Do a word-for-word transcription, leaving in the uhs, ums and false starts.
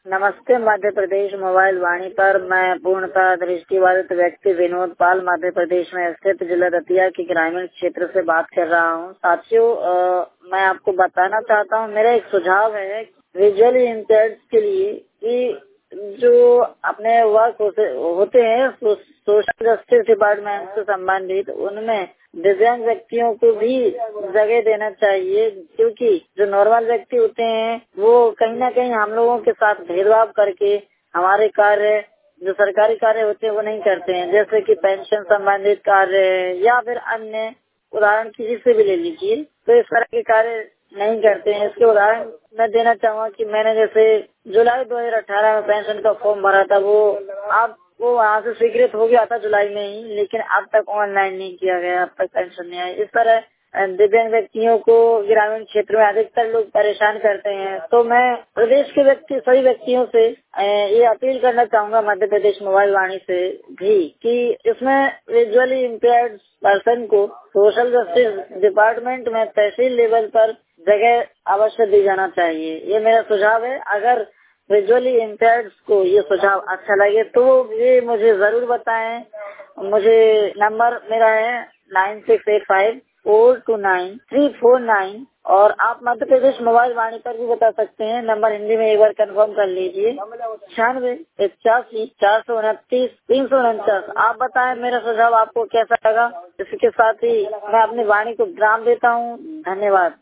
नमस्ते मध्य प्रदेश मोबाइल वाणी पर मैं पूर्णतः दृष्टिबाधित व्यक्ति विनोद पाल मध्य प्रदेश में स्थित जिला दतिया के ग्रामीण क्षेत्र से बात कर रहा हूँ। साथियों, मैं आपको बताना चाहता हूँ, मेरा एक सुझाव है विजुअली इम्पेयर्ड के लिए कि जो अपने वर्क होते, होते हैं सो, सोशल जस्टिस डिपार्टमेंट से संबंधित, उनमें दिव्यांग व्यक्तियों को भी जगह देना चाहिए, क्योंकि जो नॉर्मल व्यक्ति होते हैं वो कहीं ना कहीं हम लोगों के साथ भेदभाव करके हमारे कार्य, जो सरकारी कार्य होते हैं वो नहीं करते हैं, जैसे कि पेंशन संबंधित कार्य या फिर अन्य उदाहरण किसी से भी ले लीजिए, तो इस तरह के कार्य नहीं करते हैं। इसके उदाहरण मैं देना चाहूँगा कि मैंने जैसे जुलाई दो हजार अठारह में पेंशन का फॉर्म भरा था, वो आप वो वहाँ से स्वीकृत हो गया था जुलाई में ही, लेकिन अब तक ऑनलाइन नहीं किया गया, अब तक पेंशन नहीं आई। इस तरह दिव्यांग व्यक्तियों को ग्रामीण क्षेत्र में अधिकतर लोग परेशान करते हैं। तो मैं प्रदेश के व्यक्ति सभी व्यक्तियों से ये अपील करना चाहूँगा, मध्य प्रदेश मोबाइल वाणी से भी, कि इसमें विजुअली इम्पेयर्ड पर्सन को सोशल जस्टिस डिपार्टमेंट में तहसील लेवल पर जगह अवश्य दी जाना चाहिए। ये मेरा सुझाव है। अगर विजुअली इम्पेयर्ड को ये सुझाव अच्छा लगे तो ये मुझे जरूर बताएं। मुझे नंबर मेरा है nine six eight five four two nine three four nine, और आप मध्य प्रदेश मोबाइल वाणी पर भी बता सकते हैं। नंबर हिंदी में एक बार कंफर्म कर लीजिए, छियानवे इक्यासी चार सौ उनतीस तीन सौ उनचास। आप बताएं मेरा सुझाव आपको कैसा लगा। इसके साथ ही मैं अपनी वाणी को विराम देता हूँ। धन्यवाद।